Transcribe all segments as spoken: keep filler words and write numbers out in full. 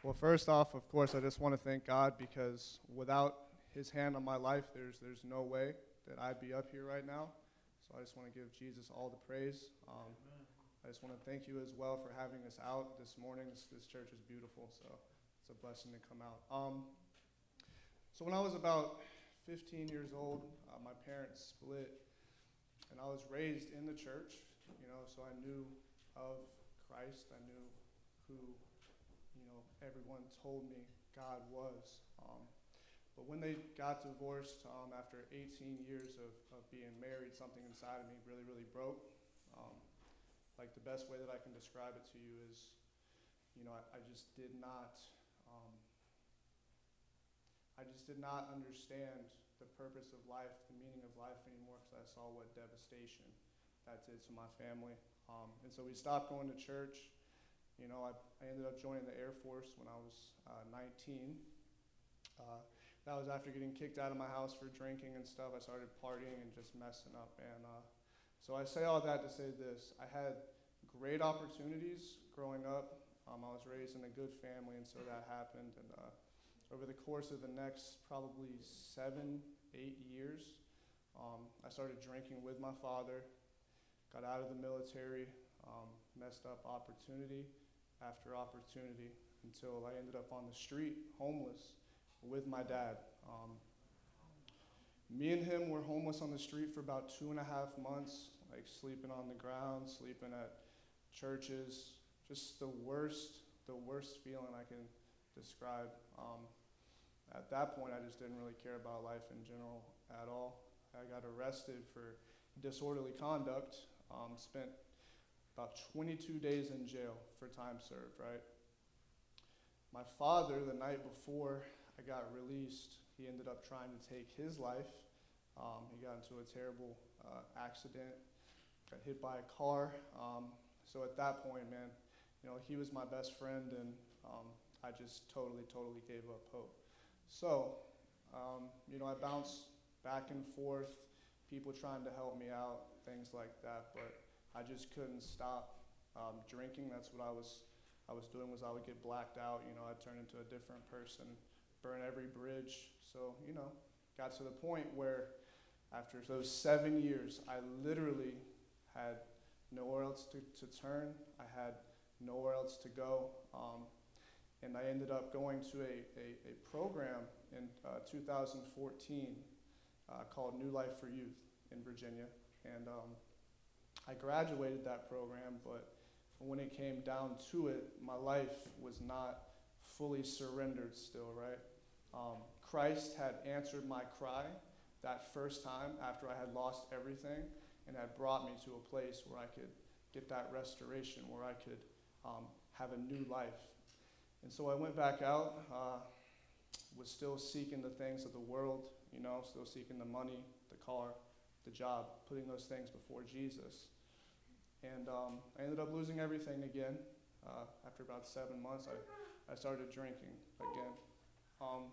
Well, first off, of course, I just want to thank God because without His hand on my life, there's there's no way that I'd be up here right now. So I just want to give Jesus all the praise. Um, I just want to thank you as well for having us out this morning. This, this church is beautiful, so it's a blessing to come out. Um, so when I was about fifteen years old, uh, my parents split, and I was raised in the church, you know, so I knew of Christ. I knew who, you know, everyone told me God was. Um, but when they got divorced, um, after eighteen years of, of being married, something inside of me really, really broke. Um, like the best way that I can describe it to you is, you know, I, I just did not, um, I just did not understand the purpose of life, the meaning of life anymore, because I saw what devastation that did to my family. Um, and so we stopped going to church. You know, I, I ended up joining the Air Force when I was uh, nineteen. Uh, that was after getting kicked out of my house for drinking and stuff. I started partying and just messing up. And uh, so I say all that to say this. I had great opportunities growing up. Um, I was raised in a good family, and so that happened. And uh, over the course of the next probably seven, eight years, um, I started drinking with my father, got out of the military, um, messed up opportunity after opportunity until I ended up on the street, homeless, with my dad. Um, me and him were homeless on the street for about two and a half months, like sleeping on the ground, sleeping at churches, just the worst, the worst feeling I can describe. Um, at that point, I just didn't really care about life in general at all. I got arrested for disorderly conduct, um, spent about twenty-two days in jail for time served, right? My father, the night before I got released, he ended up trying to take his life. Um, he got into a terrible uh, accident, got hit by a car. Um, so at that point, man, you know, he was my best friend, and um, I just totally, totally gave up hope. So, um, you know, I bounced back and forth, people trying to help me out, things like that, but I just couldn't stop um, drinking. That's what I was I was doing, was I would get blacked out. You know, I'd turn into a different person, burn every bridge. So, you know, got to the point where after those seven years, I literally had nowhere else to, to turn. I had nowhere else to go. Um, and I ended up going to a, a, a program in uh, two thousand fourteen uh, called New Life for Youth in Virginia. And um, I graduated that program, but when it came down to it, my life was not fully surrendered still, right? Um, Christ had answered my cry that first time after I had lost everything, and had brought me to a place where I could get that restoration, where I could um, have a new life. And so I went back out, uh, was still seeking the things of the world, you know, still seeking the money, the car, the job, putting those things before Jesus. And um, I ended up losing everything again. Uh, after about seven months, I, I started drinking again. Um,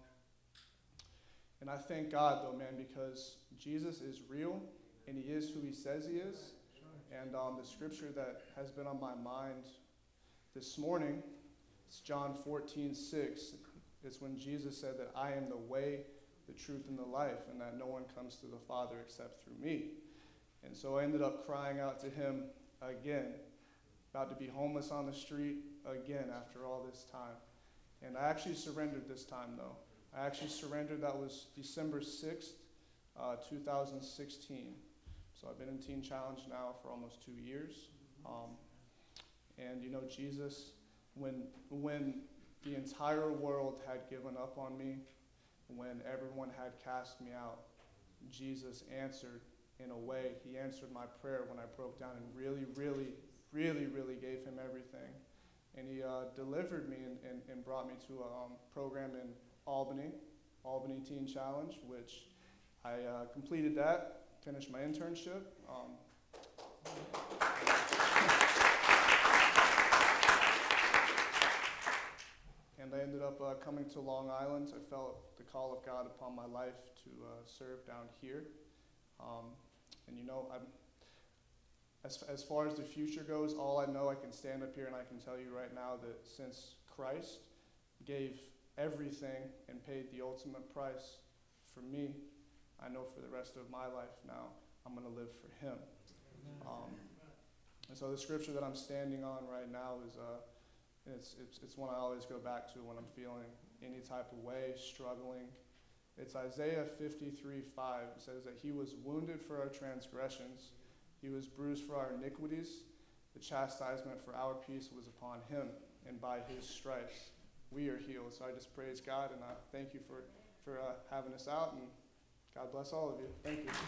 and I thank God, though, man, because Jesus is real, and he is who he says he is. And um, the scripture that has been on my mind this morning, it's John fourteen six. It's when Jesus said that I am the way, the truth, and the life, and that no one comes to the Father except through me. And so I ended up crying out to him again, about to be homeless on the street again after all this time. And I actually surrendered this time, though. I actually surrendered. That was December sixth, uh, two thousand sixteen. So I've been in Teen Challenge now for almost two years. Um, and, you know, Jesus, when, when the entire world had given up on me, when everyone had cast me out, Jesus answered in a way. He answered my prayer when I broke down and really, really, really, really gave him everything. And he uh, delivered me and, and, and brought me to a um, program in Albany, Albany Teen Challenge, which I uh, completed that, finished my internship. Um, and I ended up uh, coming to Long Island. I felt the call of God upon my life to uh, serve down here. Um, and you know, I'm, as, as far as the future goes, all I know, I can stand up here and I can tell you right now that since Christ gave everything and paid the ultimate price for me, I know for the rest of my life now, I'm going to live for him. Um, and so the scripture that I'm standing on right now is, uh, it's, it's, it's one I always go back to when I'm feeling any type of way, struggling. It's Isaiah fifty-three five. It says that he was wounded for our transgressions. He was bruised for our iniquities. The chastisement for our peace was upon him, and by his stripes we are healed. So I just praise God, and I thank you for, for uh, having us out, and God bless all of you. Thank you.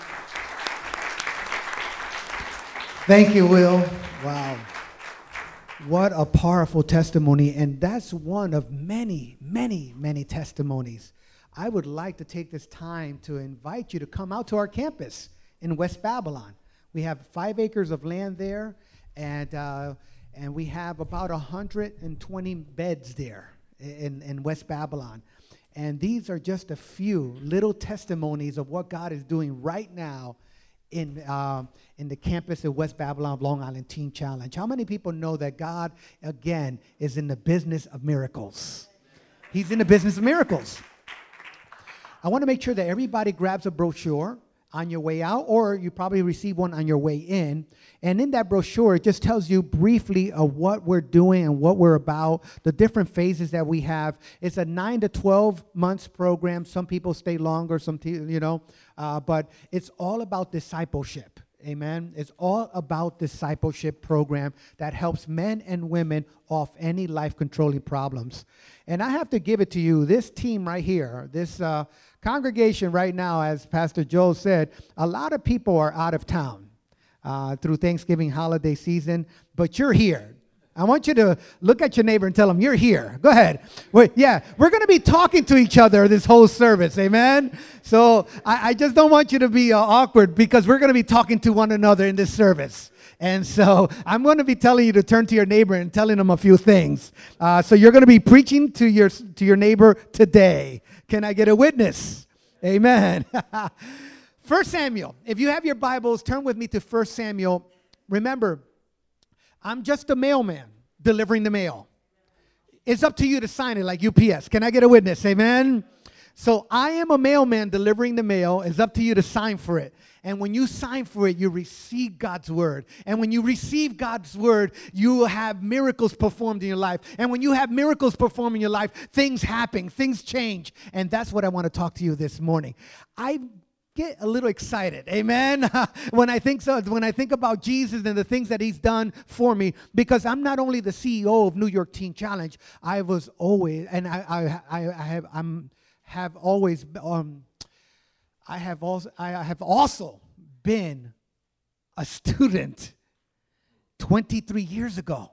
Thank you, Will. Wow. What a powerful testimony, and that's one of many, many, many testimonies. I would like to take this time to invite you to come out to our campus in West Babylon. We have five acres of land there, and uh, and we have about one hundred twenty beds there in, in West Babylon. And these are just a few little testimonies of what God is doing right now in uh, in the campus at West Babylon of Long Island Teen Challenge. How many people know that God, again, is in the business of miracles? He's in the business of miracles. I want to make sure that everybody grabs a brochure on your way out, or you probably receive one on your way in. And in that brochure, it just tells you briefly of what we're doing and what we're about, the different phases that we have. It's a nine to twelve months program. Some people stay longer, some, you know, uh, but it's all about discipleship. Amen. It's all about discipleship program that helps men and women off any life-controlling problems. And I have to give it to you, this team right here, this uh, congregation right now, as Pastor Joe said, a lot of people are out of town uh, through Thanksgiving holiday season, but you're here. I want you to look at your neighbor and tell them, you're here. Go ahead. Wait, yeah, we're going to be talking to each other this whole service, amen? So I, I just don't want you to be uh, awkward, because we're going to be talking to one another in this service. And so I'm going to be telling you to turn to your neighbor and telling them a few things. Uh, so you're going to be preaching to your, to your neighbor today. Can I get a witness? Amen. First Samuel. If you have your Bibles, turn with me to First Samuel. Remember, I'm just a mailman delivering the mail. It's up to you to sign it like U P S. Can I get a witness? Amen. So I am a mailman delivering the mail. It's up to you to sign for it. And when you sign for it, you receive God's word. And when you receive God's word, you have miracles performed in your life. And when you have miracles performed in your life, things happen, things change. And that's what I want to talk to you this morning. I get a little excited, amen, when I think so, when I think about Jesus and the things that he's done for me, because I'm not only the C E O of New York Teen Challenge, I was always, and I, I, I, I have, I'm, have always, um, I have also, I have also been a student twenty-three years ago.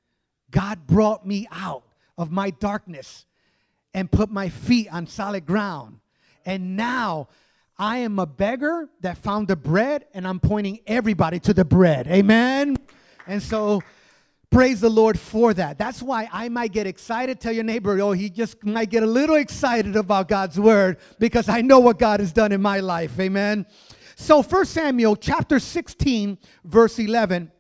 God brought me out of my darkness and put my feet on solid ground. And now I am a beggar that found the bread, and I'm pointing everybody to the bread. Amen? And so praise the Lord for that. That's why I might get excited. Tell your neighbor, oh, he just might get a little excited about God's word, because I know what God has done in my life. Amen? So First Samuel chapter sixteen, verse eleven.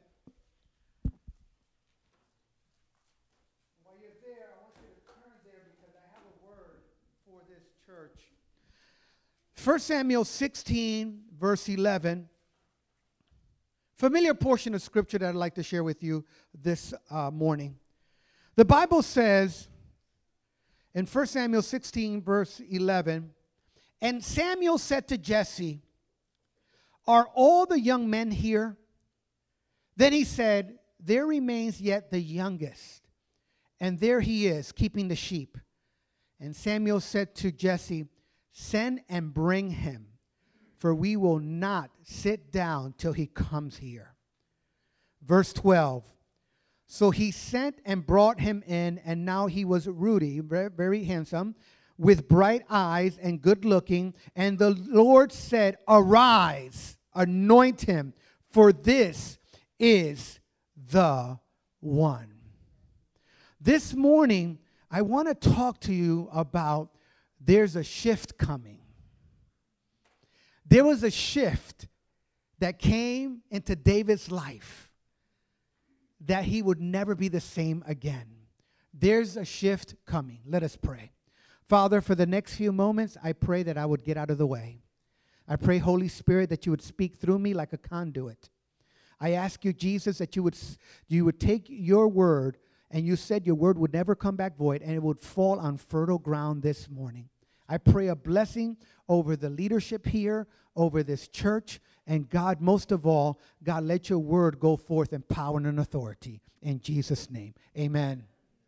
While you're there, I want you to turn there, because I have a word for this church. First Samuel sixteen, verse eleven. Familiar portion of scripture that I'd like to share with you this uh, morning. The Bible says in First Samuel sixteen, verse eleven, and Samuel said to Jesse, are all the young men here? Then he said, there remains yet the youngest, and there he is, keeping the sheep. And Samuel said to Jesse, send and bring him, for we will not sit down till he comes here. Verse twelve, so he sent and brought him in, and now he was ruddy, very, very handsome, with bright eyes and good looking. And the Lord said, arise, anoint him, for this is the one. This morning, I want to talk to you about there's a shift coming. There was a shift that came into David's life that he would never be the same again. There's a shift coming. Let us pray. Father, for the next few moments, I pray that I would get out of the way. I pray, Holy Spirit, that you would speak through me like a conduit. I ask you, Jesus, that you would, you would take your word, and you said your word would never come back void, and it would fall on fertile ground this morning. I pray a blessing over the leadership here, over this church, and God, most of all, God, let your word go forth in power and in authority. In Jesus' name, amen.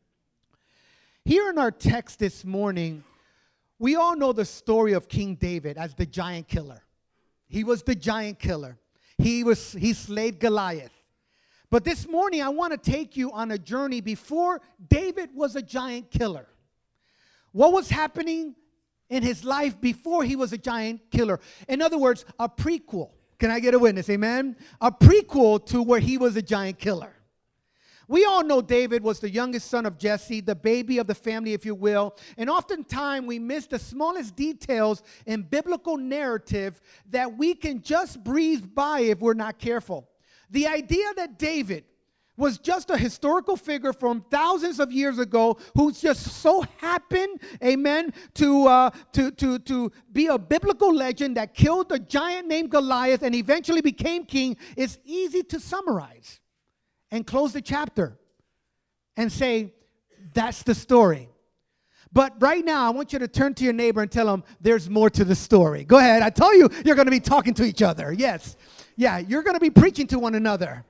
Here in our text this morning, we all know the story of King David as the giant killer. He was the giant killer. He was he slayed Goliath. But this morning, I want to take you on a journey before David was a giant killer. What was happening in his life before he was a giant killer? In other words, a prequel. Can I get a witness? Amen? A prequel to where he was a giant killer. We all know David was the youngest son of Jesse, the baby of the family, if you will. And oftentimes we miss the smallest details in biblical narrative that we can just breeze by if we're not careful. The idea that David was just a historical figure from thousands of years ago who just so happened, amen, to, uh, to, to, to be a biblical legend that killed a giant named Goliath and eventually became king is easy to summarize and close the chapter and say, that's the story. But right now, I want you to turn to your neighbor and tell them there's more to the story. Go ahead. I told you you're going to be talking to each other. Yes. Yeah, you're going to be preaching to one another.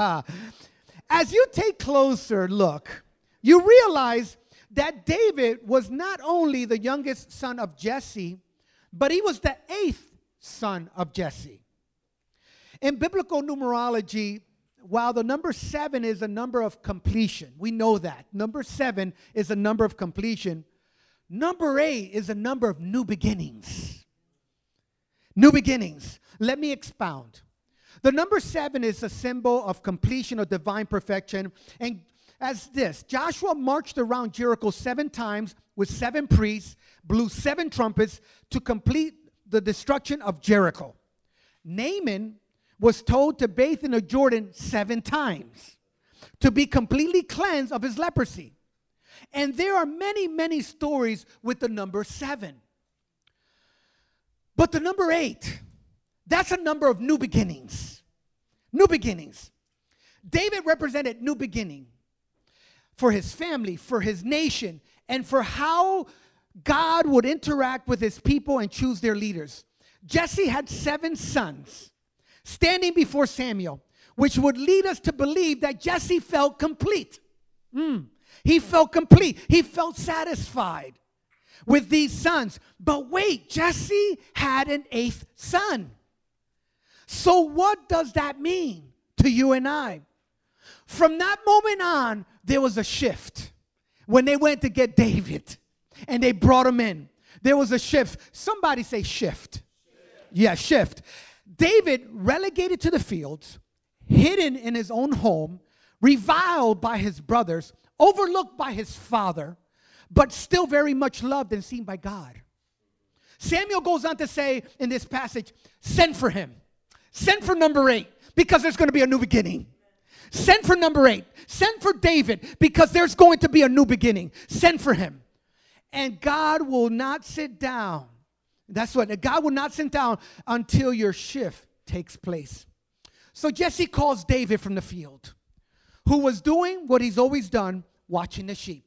As you take closer look, you realize that David was not only the youngest son of Jesse, but he was the eighth son of Jesse. In biblical numerology, while the number seven is a number of completion, we know that. Number seven is a number of completion. Number eight is a number of new beginnings. New beginnings. Let me expound. The number seven is a symbol of completion or divine perfection. And as this, Joshua marched around Jericho seven times with seven priests, blew seven trumpets to complete the destruction of Jericho. Naaman was told to bathe in the Jordan seven times to be completely cleansed of his leprosy. And there are many, many stories with the number seven. But the number eight, that's a number of new beginnings. New beginnings. David represented new beginning for his family, for his nation, and for how God would interact with his people and choose their leaders. Jesse had seven sons standing before Samuel, which would lead us to believe that Jesse felt complete. Mm. He felt complete. He felt satisfied with these sons. But wait, Jesse had an eighth son. So what does that mean to you and I? From that moment on, there was a shift. When they went to get David and they brought him in, there was a shift. Somebody say shift. Shift. Yeah, shift. David relegated to the fields, hidden in his own home, reviled by his brothers, overlooked by his father, but still very much loved and seen by God. Samuel goes on to say in this passage, send for him. Send for number eight, because there's going to be a new beginning. Send for number eight. Send for David, because there's going to be a new beginning. Send for him. And God will not sit down. That's what, God will not sit down until your shift takes place. So Jesse calls David from the field, who was doing what he's always done, watching the sheep.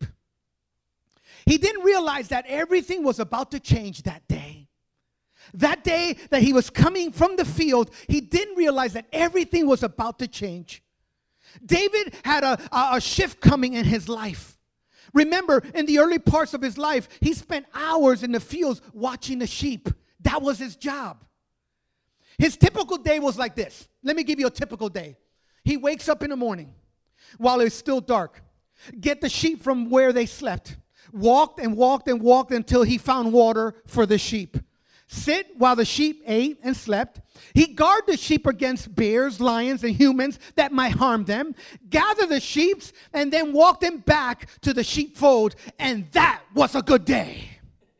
He didn't realize that everything was about to change that day. That day that he was coming from the field, he didn't realize that everything was about to change. David had a, a, a shift coming in his life. Remember, in the early parts of his life, he spent hours in the fields watching the sheep. That was his job. His typical day was like this. Let me give you a typical day. He wakes up in the morning while it's still dark, get the sheep from where they slept, walked and walked and walked until he found water for the sheep. Sit while the sheep ate and slept. He guarded the sheep against bears, lions, and humans that might harm them. Gather the sheep and then walk them back to the sheepfold. And that was a good day.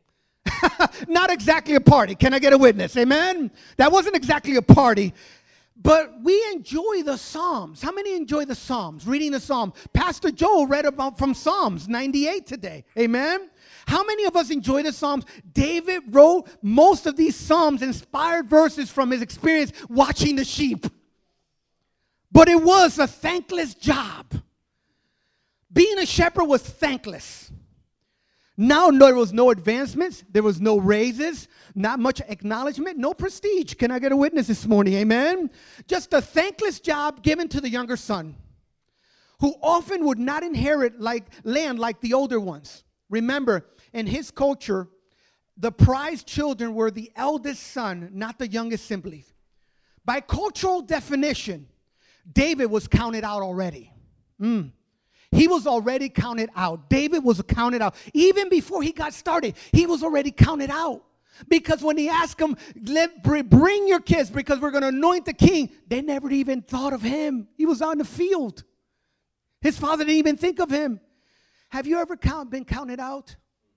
Not exactly a party. Can I get a witness? Amen? That wasn't exactly a party. But we enjoy the Psalms. How many enjoy the Psalms, reading the Psalms? Pastor Joe read about from Psalms ninety-eight today. Amen? How many of us enjoy the Psalms? David wrote most of these Psalms, inspired verses from his experience watching the sheep. But it was a thankless job. Being a shepherd was thankless. Now there was no advancements. There was no raises. Not much acknowledgement. No prestige. Can I get a witness this morning? Amen? Just a thankless job given to the younger son, who often would not inherit like land like the older ones. Remember, in his culture, the prized children were the eldest son, not the youngest siblings. By cultural definition, David was counted out already. Mm. He was already counted out. David was counted out. Even before he got started, he was already counted out. Because when he asked them, Let, bring your kids because we're going to anoint the king, they never even thought of him. He was on the field. His father didn't even think of him. Have you ever count, been counted out?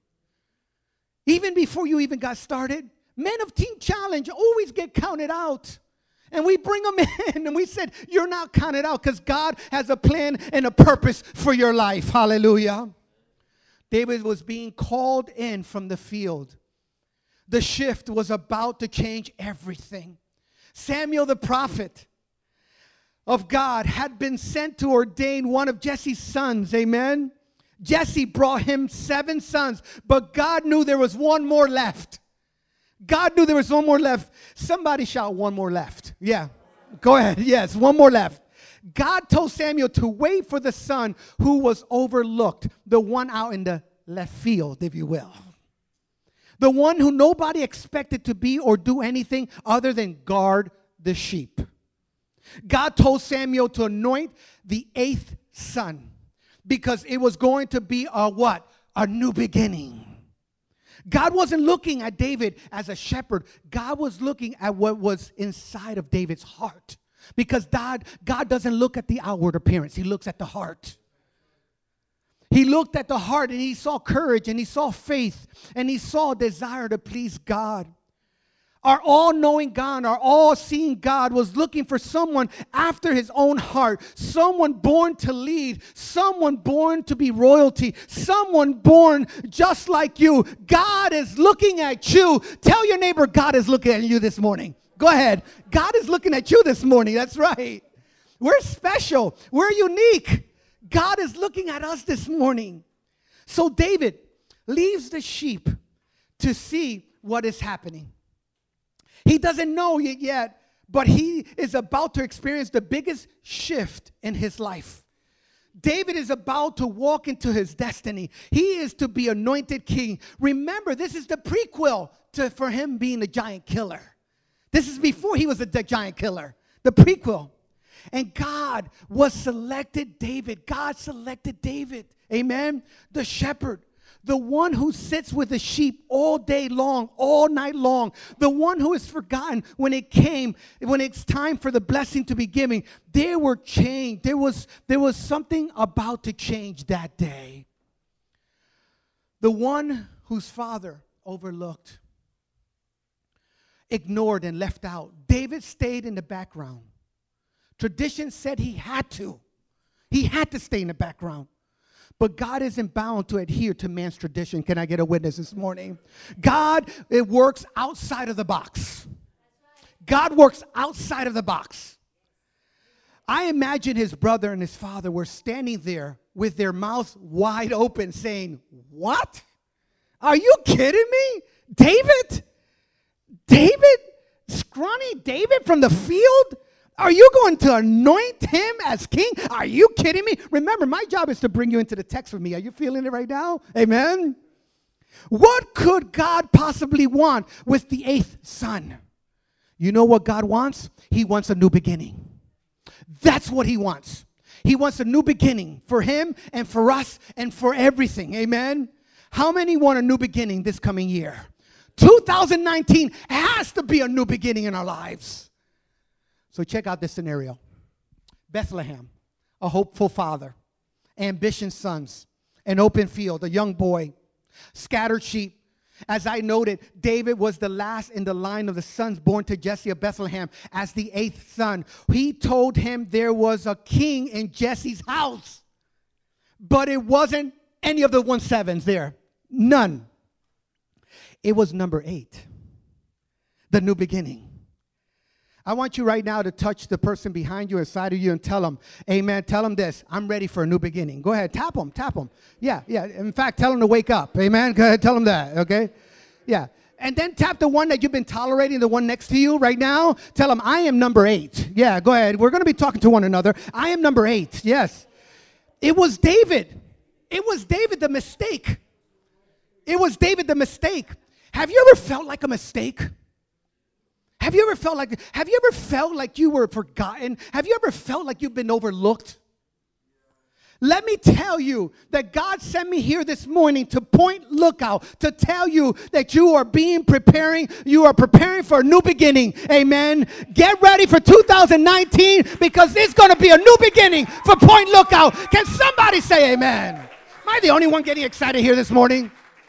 Even before you even got started? Men of Team Challenge always get counted out. And we bring them in and we said, you're not counted out because God has a plan and a purpose for your life. Hallelujah. David was being called in from the field. The shift was about to change everything. Samuel the prophet of God had been sent to ordain one of Jesse's sons. Amen. Jesse brought him seven sons, but God knew there was one more left. God knew there was one more left. Somebody shout, one more left. Yeah, go ahead. Yes, one more left. God told Samuel to wait for the son who was overlooked, the one out in the left field, if you will. The one who nobody expected to be or do anything other than guard the sheep. God told Samuel to anoint the eighth son because it was going to be a what? A new beginning. God wasn't looking at David as a shepherd. God was looking at what was inside of David's heart. Because God, God doesn't look at the outward appearance. He looks at the heart. He looked at the heart and he saw courage and he saw faith and he saw a desire to please God. Our all-knowing God, our all-seeing God was looking for someone after his own heart, someone born to lead, someone born to be royalty, someone born just like you. God is looking at you. Tell your neighbor, God is looking at you this morning. Go ahead. God is looking at you this morning. That's right. We're special. We're unique. God is looking at us this morning. So David leaves the sheep to see what is happening. He doesn't know it yet, but he is about to experience the biggest shift in his life. David is about to walk into his destiny. He is to be anointed king. Remember, this is the prequel to for him being the giant killer. This is before he was a giant killer, the prequel. And God was selected David. God selected David. Amen. The shepherd. The one who sits with the sheep all day long, all night long. The one who is forgotten when it came, when it's time for the blessing to be given. There were change. There was, there was something about to change that day. The one whose father overlooked, ignored, and left out. David stayed in the background. Tradition said he had to. He had to stay in the background. But God isn't bound to adhere to man's tradition. Can I get a witness this morning? God, it works outside of the box. God works outside of the box. I imagine his brother and his father were standing there with their mouths wide open saying, what? Are you kidding me? David? David? Scrawny David from the field? Are you going to anoint him as king? Are you kidding me? Remember, my job is to bring you into the text with me. Are you feeling it right now? Amen? What could God possibly want with the eighth son? You know what God wants? He wants a new beginning. That's what he wants. He wants a new beginning for him and for us and for everything. Amen? How many want a new beginning this coming year? two thousand nineteen has to be a new beginning in our lives. So check out this scenario. Bethlehem, a hopeful father, ambitious sons, an open field, a young boy, scattered sheep. As I noted, David was the last in the line of the sons born to Jesse of Bethlehem as the eighth son. He told him there was a king in Jesse's house, but it wasn't any of the one sevens there. None. It was number eight, the new beginning. I want you right now to touch the person behind you, inside of you, and tell them, amen, tell them this, I'm ready for a new beginning. Go ahead, tap them, tap them. Yeah, yeah, in fact, tell them to wake up, amen. Go ahead, tell them that, okay? Yeah, and then tap the one that you've been tolerating, the one next to you right now. Tell them, I am number eight. Yeah, go ahead. We're going to be talking to one another. I am number eight, yes. It was David. It was David the mistake. It was David the mistake. Have you ever felt like a mistake? Have you ever felt like, have you ever felt like you were forgotten? Have you ever felt like you've been overlooked? Let me tell you that God sent me here this morning to point lookout, to tell you that you are being preparing, you are preparing for a new beginning. Amen. Get ready for two thousand nineteen because it's going to be a new beginning for Point Lookout. Can somebody say amen? Am I the only one getting excited here this morning?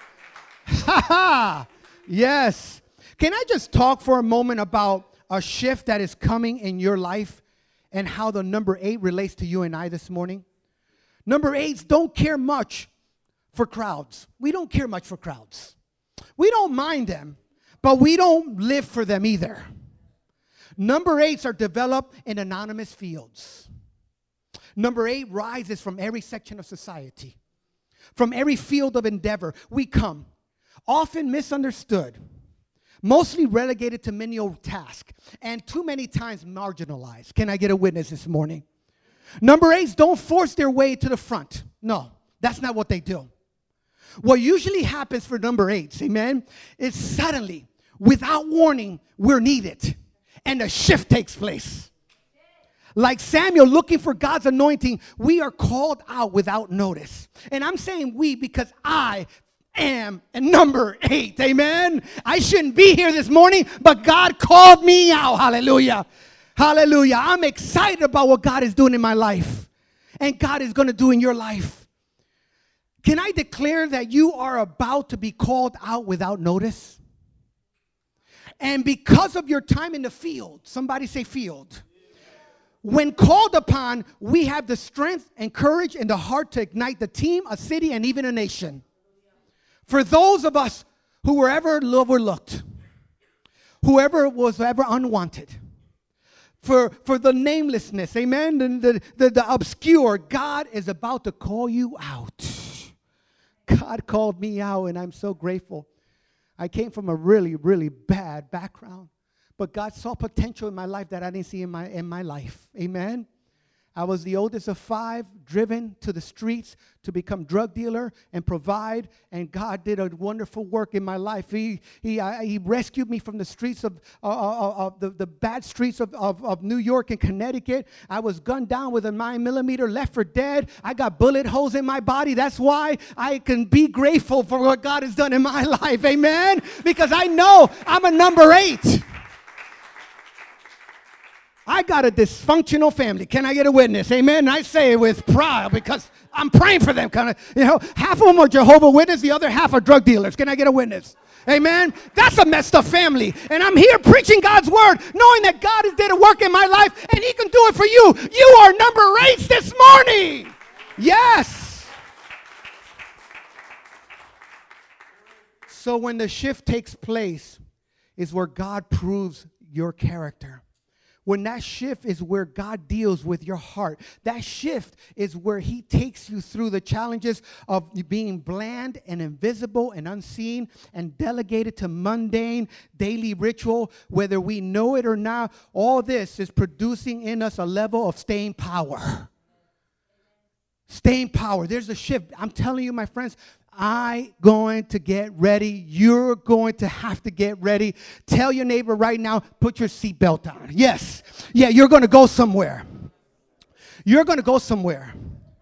Ha ha. Yes. Can I just talk for a moment about a shift that is coming in your life and how the number eight relates to you and I this morning? Number eights don't care much for crowds. We don't care much for crowds. We don't mind them, but we don't live for them either. Number eights are developed in anonymous fields. Number eight rises from every section of society. From every field of endeavor, we come, often misunderstood, mostly relegated to menial tasks, and too many times marginalized. Can I get a witness this morning? Number eights don't force their way to the front. No, that's not what they do. What usually happens for number eights, amen, is suddenly, without warning, we're needed, and a shift takes place. Like Samuel looking for God's anointing, we are called out without notice. And I'm saying we because I am a number eight, amen. I shouldn't be here this morning, but God called me out, hallelujah, hallelujah. I'm excited about what God is doing in my life, and God is going to do in your life. Can I declare that you are about to be called out without notice? And because of your time in the field, somebody say field. When called upon, we have the strength and courage and the heart to ignite the team, a city, and even a nation. For those of us who were ever overlooked, whoever was ever unwanted, for, for the namelessness, amen, the, the, the, the obscure, God is about to call you out. God called me out, and I'm so grateful. I came from a really, really bad background, but God saw potential in my life that I didn't see in my, in my life, amen. I was the oldest of five, driven to the streets to become drug dealer and provide, and God did a wonderful work in my life. He he, I, he rescued me from the streets of, uh, uh, of the, the bad streets of, of, of New York and Connecticut. I was gunned down with a nine millimeter, left for dead. I got bullet holes in my body. That's why I can be grateful for what God has done in my life, amen, because I know I'm a number eight. I got a dysfunctional family. Can I get a witness? Amen. And I say it with pride because I'm praying for them. Kind of, you know, half of them are Jehovah's Witnesses, the other half are drug dealers. Can I get a witness? Amen. That's a messed up family. And I'm here preaching God's word, knowing that God has did a work in my life and he can do it for you. You are number eight this morning. Yes. So when the shift takes place is where God proves your character. When that shift is where God deals with your heart. That shift is where he takes you through the challenges of being bland and invisible and unseen and delegated to mundane daily ritual. Whether we know it or not, all this is producing in us a level of staying power. Staying power. There's a shift. I'm telling you, my friends, I'm going to get ready. You're going to have to get ready. Tell your neighbor right now, put your seatbelt on. Yes. Yeah, you're going to go somewhere. You're going to go somewhere.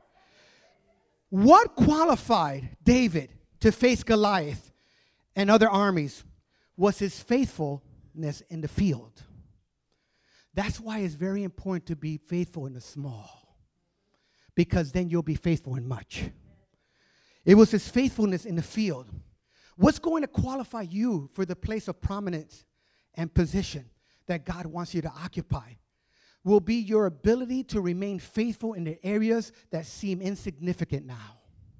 What qualified David to face Goliath and other armies was his faithfulness in the field. That's why it's very important to be faithful in the small, because then you'll be faithful in much. It was his faithfulness in the field. What's going to qualify you for the place of prominence and position that God wants you to occupy will be your ability to remain faithful in the areas that seem insignificant now.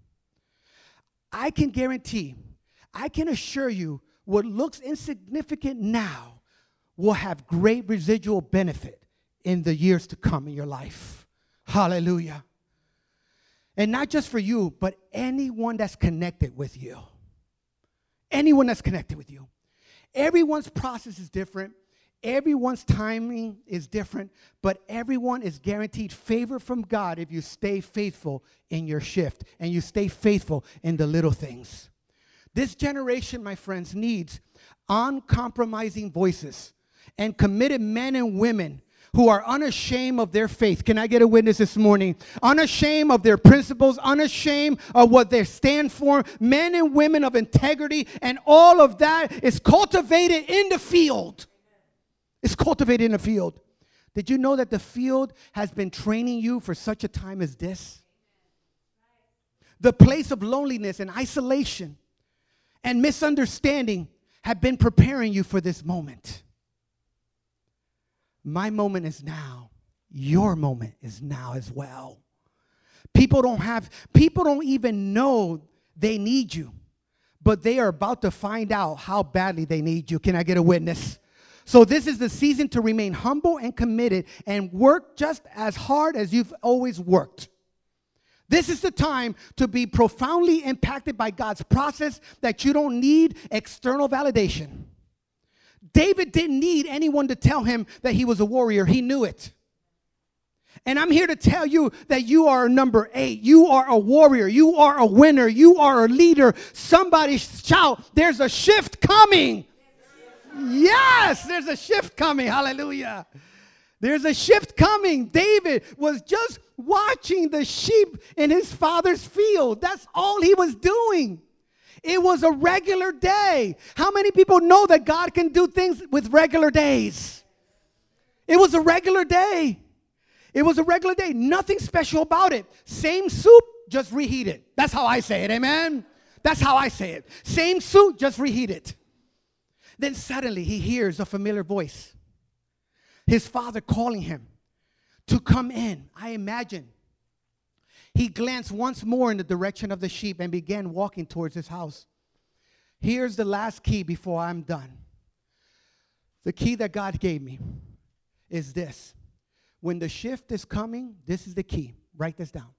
I can guarantee, I can assure you, what looks insignificant now will have great residual benefit in the years to come in your life. Hallelujah. And not just for you, but anyone that's connected with you. Anyone that's connected with you. Everyone's process is different. Everyone's timing is different, but everyone is guaranteed favor from God if you stay faithful in your shift and you stay faithful in the little things. This generation, my friends, needs uncompromising voices and committed men and women who are unashamed of their faith. Can I get a witness this morning? Unashamed of their principles, unashamed of what they stand for. Men and women of integrity, and all of that is cultivated in the field. It's cultivated in the field. Did you know that the field has been training you for such a time as this? The place of loneliness and isolation and misunderstanding have been preparing you for this moment. My moment is now. Your moment is now as well. People don't have, people don't even know they need you, but they are about to find out how badly they need you. Can I get a witness? So this is the season to remain humble and committed and work just as hard as you've always worked. This is the time to be profoundly impacted by God's process that you don't need external validation. David didn't need anyone to tell him that he was a warrior. He knew it. And I'm here to tell you that you are number eight. You are a warrior. You are a winner. You are a leader. Somebody shout, there's a shift coming. Yes, there's a shift coming. Hallelujah. There's a shift coming. David was just watching the sheep in his father's field. That's all he was doing. It was a regular day. How many people know that God can do things with regular days? It was a regular day. It was a regular day. Nothing special about it. Same soup, just reheated. That's how I say it, amen? That's how I say it. Same soup, just reheated. Then suddenly he hears a familiar voice. His father calling him to come in. I imagine. He glanced once more in the direction of the sheep and began walking towards his house. Here's the last key before I'm done. The key that God gave me is this. When the shift is coming, this is the key. Write this down.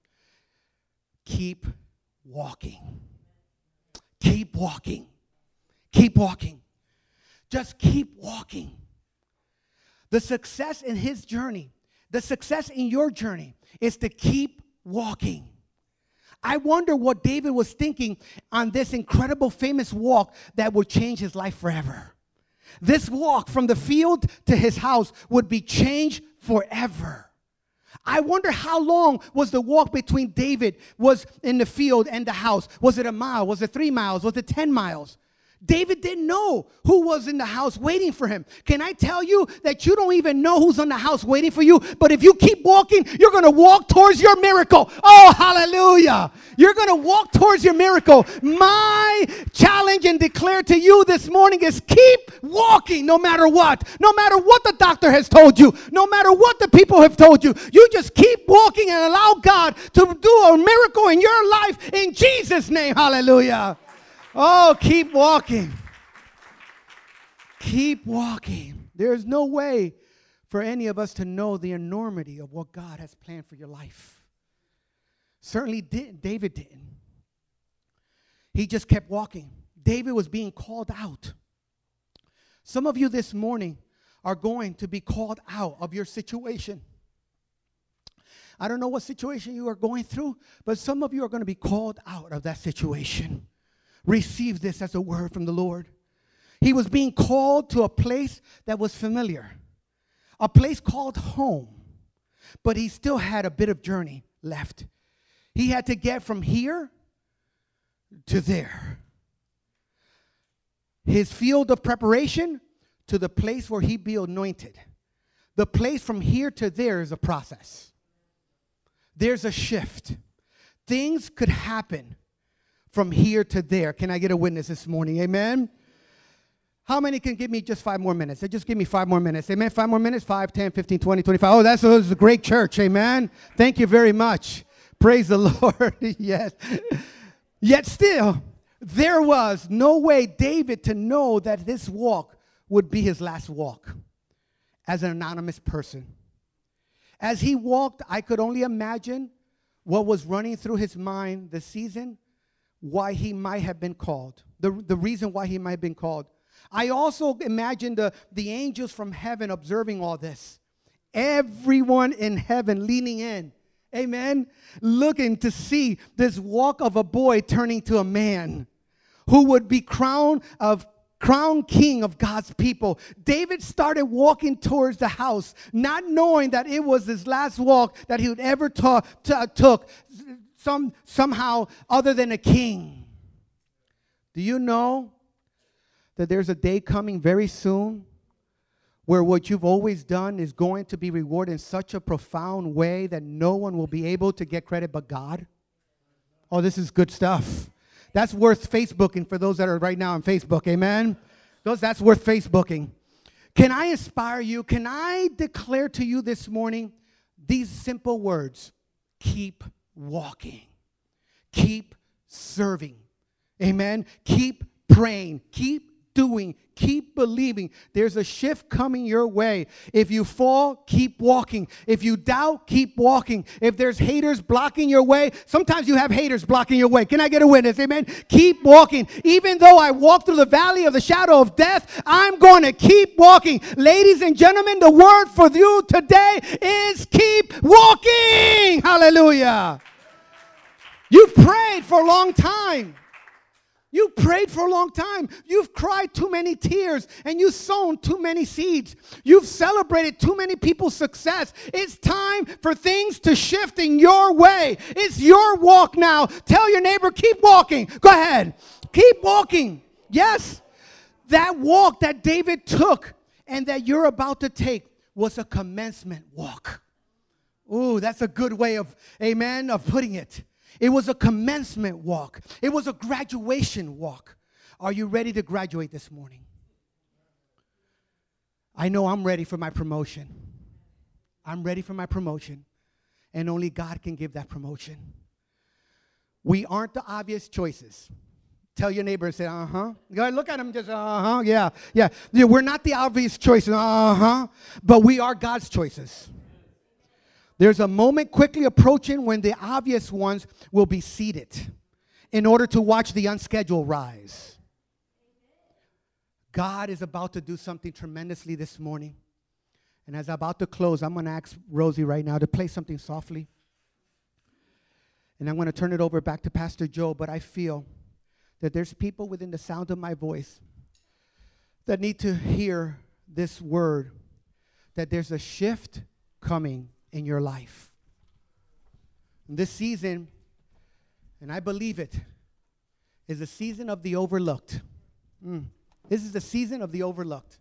Keep walking. Keep walking. Keep walking. Just keep walking. The success in his journey, the success in your journey is to keep walking. I wonder what David was thinking on this incredible famous walk that would change his life forever. This walk from the field to his house would be changed forever. I wonder how long was the walk between David was in the field and the house. Was it a mile? Was it three miles? Was it ten miles? David didn't know who was in the house waiting for him. Can I tell you that you don't even know who's in the house waiting for you? But if you keep walking, you're going to walk towards your miracle. Oh, hallelujah. You're going to walk towards your miracle. My challenge and declare to you this morning is keep walking no matter what. No matter what the doctor has told you. No matter what the people have told you. You just keep walking and allow God to do a miracle in your life in Jesus' name. Hallelujah. Oh, keep walking. Keep walking. There's no way for any of us to know the enormity of what God has planned for your life. Certainly didn't. David didn't. He just kept walking. David was being called out. Some of you this morning are going to be called out of your situation. I don't know what situation you are going through, but some of you are going to be called out of that situation. Receive this as a word from the Lord. He was being called to a place that was familiar, a place called home, but he still had a bit of journey left. He had to get from here to there. His field of preparation to the place where he be anointed. The place from here to there is a process. There's a shift. Things could happen from here to there. Can I get a witness this morning? Amen. How many can give me just five more minutes? Just give me five more minutes. Amen. Five more minutes. Five, ten, fifteen, twenty, twenty-five. Oh, that's, that's a great church. Amen. Thank you very much. Praise the Lord. Yes. Yet still, there was no way David to know that this walk would be his last walk as an anonymous person. As he walked, I could only imagine what was running through his mind this season, why he might have been called, the, the reason why he might have been called. I also imagine the, the angels from heaven observing all this. Everyone in heaven leaning in, amen, looking to see this walk of a boy turning to a man who would be crowned of crown king of God's people. David started walking towards the house, not knowing that it was his last walk that he would ever ta- ta- took some, somehow other than a king. Do you know that there's a day coming very soon where what you've always done is going to be rewarded in such a profound way that no one will be able to get credit but God? Oh, this is good stuff. That's worth Facebooking for those that are right now on Facebook, amen? Those, that's worth Facebooking. Can I inspire you? Can I declare to you this morning these simple words? Keep walking. Keep serving. Amen? Keep praying. Keep doing. Keep believing. There's a shift coming your way. If you fall, keep walking. If you doubt, keep walking. If there's haters blocking your way, sometimes you have haters blocking your way. Can I get a witness? Amen. Keep walking. Even though I walk through the valley of the shadow of death, I'm going to keep walking. Ladies and gentlemen, the word for you today is keep walking. Hallelujah. You've prayed for a long time. You've prayed for a long time. You've cried too many tears, and you've sown too many seeds. You've celebrated too many people's success. It's time for things to shift in your way. It's your walk now. Tell your neighbor, keep walking. Go ahead. Keep walking. Yes, that walk that David took and that you're about to take was a commencement walk. Ooh, that's a good way of, amen, of putting it. It was a commencement walk. It was a graduation walk. Are you ready to graduate this morning? I know I'm ready for my promotion. I'm ready for my promotion. And only God can give that promotion. We aren't the obvious choices. Tell your neighbor and say, uh-huh. Go ahead, look at him, just, uh-huh, yeah, yeah. Yeah, we're not the obvious choices, uh-huh. But we are God's choices. There's a moment quickly approaching when the obvious ones will be seated in order to watch the unscheduled rise. God is about to do something tremendously this morning. And as I'm about to close, I'm going to ask Rosie right now to play something softly. And I'm going to turn it over back to Pastor Joe, but I feel that there's people within the sound of my voice that need to hear this word, that there's a shift coming in your life. And this season, and I believe it, is a season of the overlooked. Mm. This is the season of the overlooked.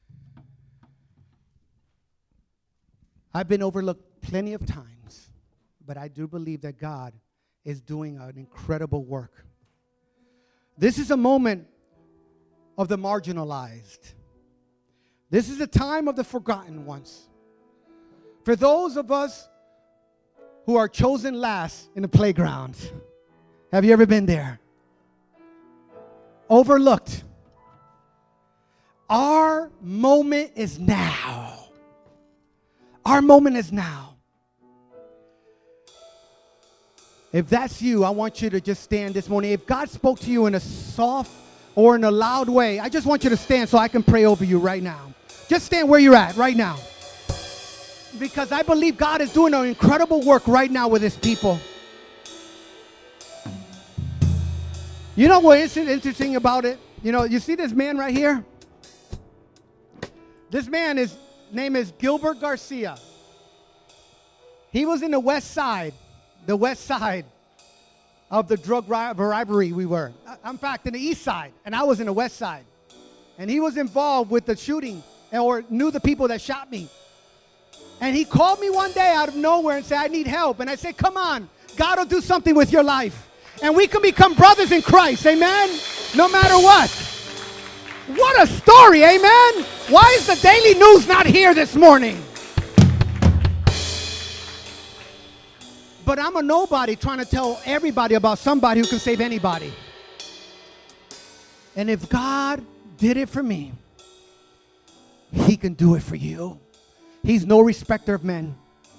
I've been overlooked plenty of times, but I do believe that God is doing an incredible work. This is a moment of the marginalized. This is the time of the forgotten ones. For those of us who are chosen last in the playground, have you ever been there? Overlooked. Our moment is now. Our moment is now. If that's you, I want you to just stand this morning. If God spoke to you in a soft or in a loud way, I just want you to stand so I can pray over you right now. Just stand where you're at right now. Because I believe God is doing an incredible work right now with his people. You know what is interesting about it? You know, you see this man right here? This man, his name is Gilbert Garcia. He was in the west side, the west side of the drug rivalry we were. In fact, in the east side, and I was in the west side. And he was involved with the shooting, or knew the people that shot me. And he called me one day out of nowhere and said, I need help. And I said, come on, God will do something with your life. And we can become brothers in Christ, amen? No matter what. What a story, amen? Why is the Daily News not here this morning? But I'm a nobody trying to tell everybody about somebody who can save anybody. And if God did it for me, He can do it for you. He's no respecter of men.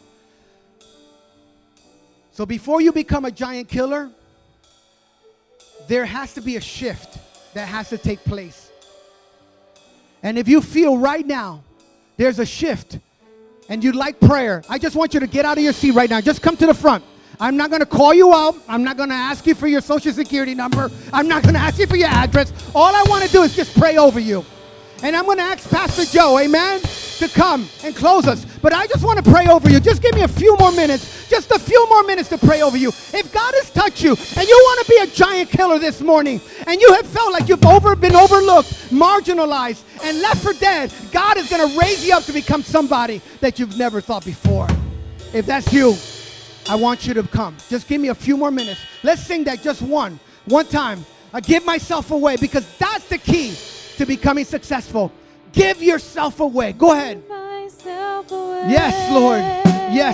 So before you become a giant killer, there has to be a shift that has to take place. And if you feel right now there's a shift and you'd like prayer, I just want you to get out of your seat right now. Just come to the front. I'm not going to call you out. I'm not going to ask you for your social security number. I'm not going to ask you for your address. All I want to do is just pray over you. And I'm going to ask Pastor Joe, amen, to come and close us. But I just want to pray over you. Just give me a few more minutes. Just a few more minutes to pray over you. If God has touched you and you want to be a giant killer this morning and you have felt like you've over, been overlooked, marginalized, and left for dead, God is going to raise you up to become somebody that you've never thought before. If that's you, I want you to come. Just give me a few more minutes. Let's sing that just one. One time. I give myself away because that's the key to becoming successful. Give yourself away. Go ahead. Myself away. Yes, Lord. Yes.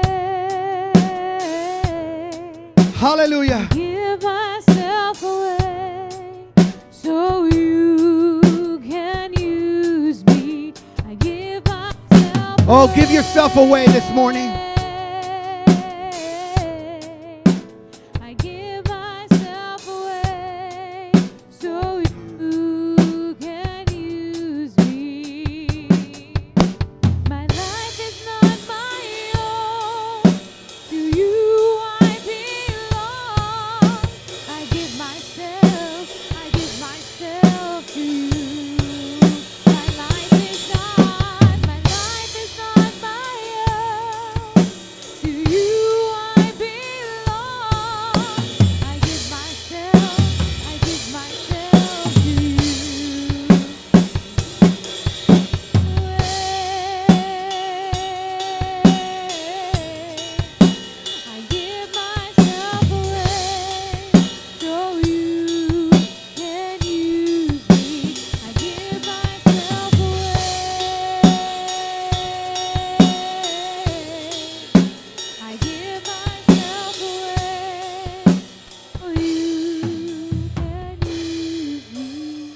Hallelujah. Give myself away so you can use me. I give myself Oh, away. give yourself away this morning. I give myself away so you can use me. My life is not my own. To you I belong. I give myself, I give myself to you. My life is not, my life is not my own. To you I belong. I give myself, I give myself to you. I give myself away so you can use me. I give myself away. I give myself away so you can use me.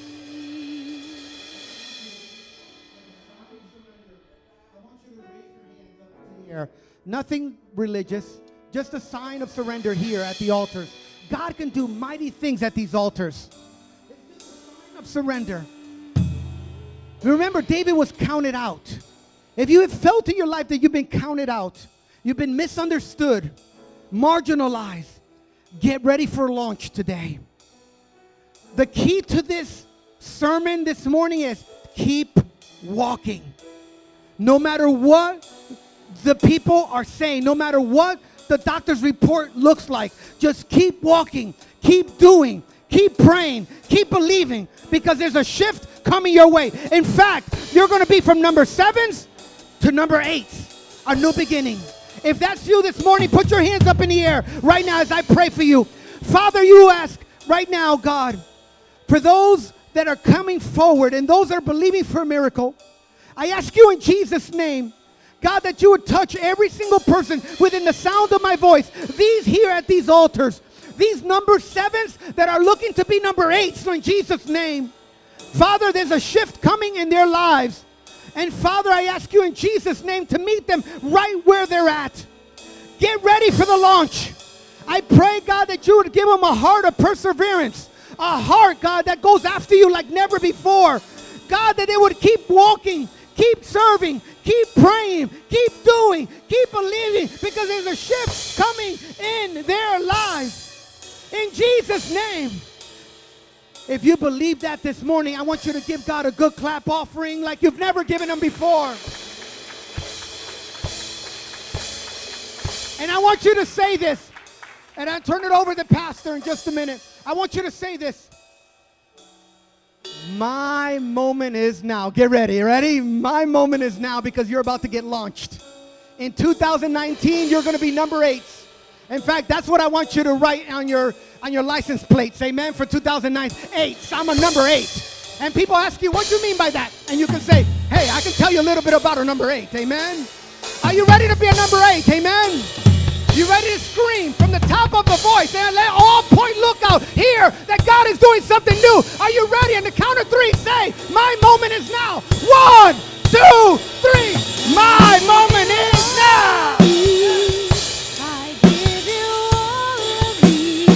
Here. Nothing religious, just a sign of surrender here at the altars. God can do mighty things at these altars. It's just a sign of surrender. Remember, David was counted out. If you have felt in your life that you've been counted out, you've been misunderstood, marginalized, get ready for launch today. The key to this sermon this morning is keep walking. No matter what the people are saying, no matter what the doctor's report looks like, just keep walking, keep doing, keep praying, keep believing, because there's a shift coming your way. In fact, you're going to be from number sevens to number eights, a new beginning. If that's you this morning, put your hands up in the air right now as I pray for you. Father, you ask right now, God, for those that are coming forward and those that are believing for a miracle, I ask you in Jesus' name, God, that you would touch every single person within the sound of my voice. These here at these altars, these number sevens that are looking to be number eights in Jesus' name. Father, there's a shift coming in their lives. And Father, I ask you in Jesus' name to meet them right where they're at. Get ready for the launch. I pray, God, that you would give them a heart of perseverance. A heart, God, that goes after you like never before. God, that they would keep walking, keep serving, keep praying, keep doing, keep believing, because there's a shift coming in their lives. In Jesus' name. If you believe that this morning, I want you to give God a good clap offering like you've never given him before. And I want you to say this, and I'll turn it over to the pastor in just a minute. I want you to say this. My moment is now. Get ready, ready? My moment is now, because you're about to get launched. In two thousand nineteen, you're going to be number eight. In fact, that's what I want you to write on your on your license plates, amen, for two thousand nine. Eight. I'm a number eight. And people ask you, what do you mean by that? And you can say, hey, I can tell you a little bit about a number eight, amen? Are you ready to be a number eight, amen? You ready to scream from the top of the voice and let all point look out here that God is doing something new? Are you ready? On the count of three, say, my moment is now. One, two, three. My moment is now. I give you all of me.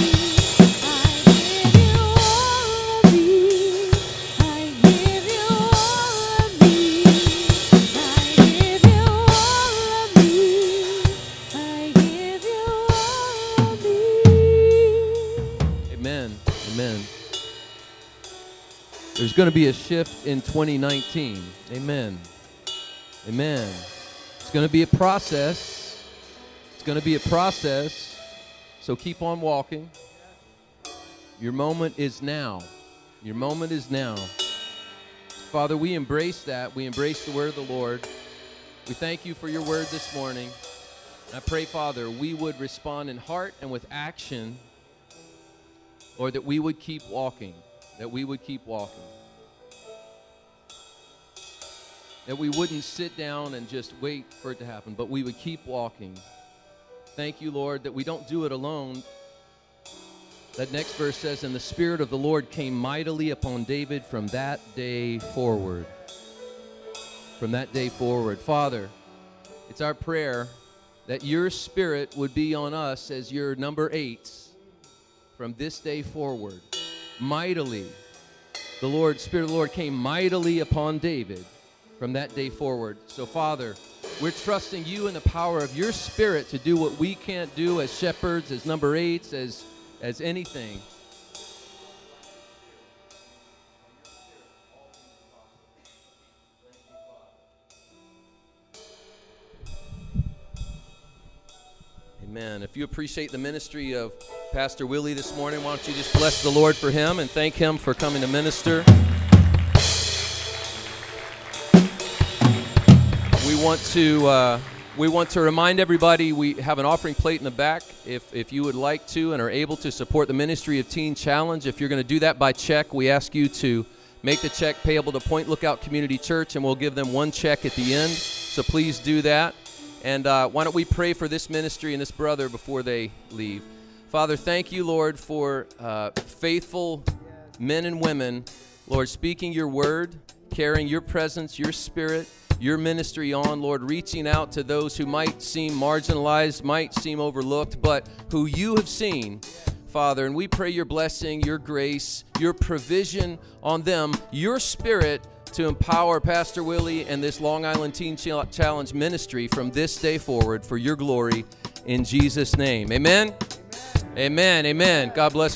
I give you all of me. I give you all of me. I give you all of me. I give you all of me. Amen. Amen. There's going to be a shift in twenty nineteen. Amen. Amen. It's going to be a process. It's going to be a process. So keep on walking. Your moment is now. Your moment is now. Father, we embrace that. We embrace the word of the Lord. We thank you for your word this morning. I pray, Father, we would respond in heart and with action, or that we would keep walking, that we would keep walking. That we wouldn't sit down and just wait for it to happen, but we would keep walking. Thank you, Lord, that we don't do it alone. That next verse says, and the Spirit of the Lord came mightily upon David from that day forward. From that day forward. Father, it's our prayer that your Spirit would be on us as your number eights from this day forward. Mightily. The Lord, Spirit of the Lord came mightily upon David from that day forward. So, Father, we're trusting you in the power of your Spirit to do what we can't do as shepherds, as number eights, as, as anything. Amen. If you appreciate the ministry of Pastor Willie this morning, why don't you just bless the Lord for him and thank him for coming to minister. We want to uh, we want to remind everybody we have an offering plate in the back. If if you would like to and are able to support the ministry of Teen Challenge, if you're going to do that by check, we ask you to make the check payable to Point Lookout Community Church, and we'll give them one check at the end. So please do that. And uh, why don't we pray for this ministry and this brother before they leave. Father, thank you, Lord, for uh, faithful men and women, Lord, speaking your word, carrying your presence, your spirit, your ministry on, Lord, reaching out to those who might seem marginalized, might seem overlooked, but who you have seen, Father. And we pray your blessing, your grace, your provision on them, your spirit to empower Pastor Willie and this Long Island Teen Challenge ministry from this day forward for your glory in Jesus' name. Amen? Amen. Amen. Amen. God bless.